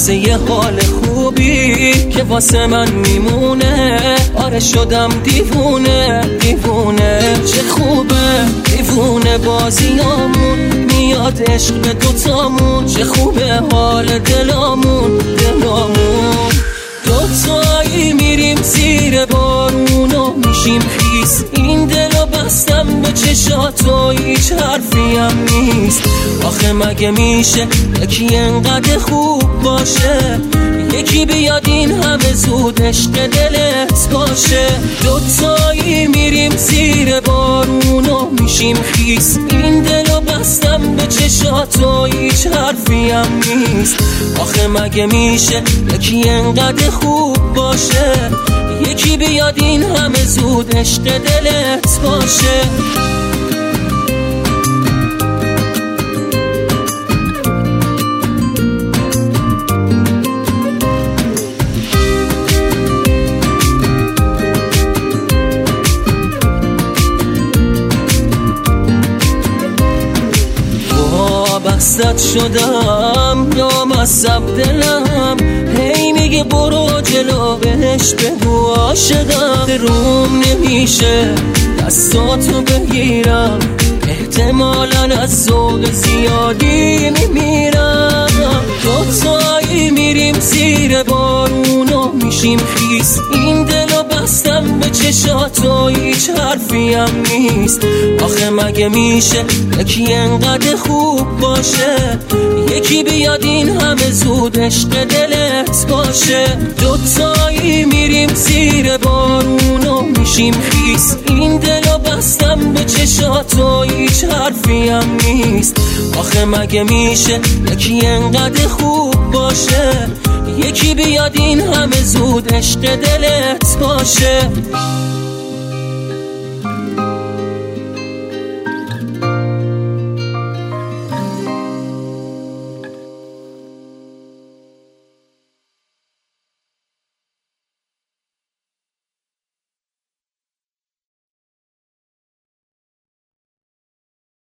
واسه یه حال خوبی که واسه من میمونه. آره شدم دیوونه دیوونه، چه خوبه دیوونه بازیامون، میاد عشق به دوتامون، چه خوبه حال دلامون دلامون. دوتایی میریم زیر بارون و میشیم خیس، این دلو بستم به چشات و هیچ حرفی هم نیست. آخه مگه میشه یکی انقدر خوب باشه، یکی بیاد این همه زود عشق دلت باشه. دوتایی میریم زیر بارون و میشیم خیس، این دلو بستم به چشات و هیچ حرفی هم نیست. آخه مگه میشه یکی انقدر خوب باشه، یکی بیاد این همه زود عشق دلت باشه. وابستت شدم نامصب دلم، هی میگه برو جلو بهش بگو عاشقم. روم نمیشه دستاتو بگیرم، احتمالاً از ذوق زیادی میمیرم. دوتایی میریم زیر بارون و میشیم خیس، این دلو بستم به چشات و هیچ حرفی هم نیست. آخه مگه میشه یکی انقدر خوب باشه، یکی بیاد این همه زود عشق دلت باشه. دوتایی میریم زیر بارون و میشیم خیس، این دلو بستم به چشات و هیچ حرفی هم نیست. آخه مگه میشه یکی انقدر خوب باشه، یکی بیاد این همه زود عشق دلت باشه.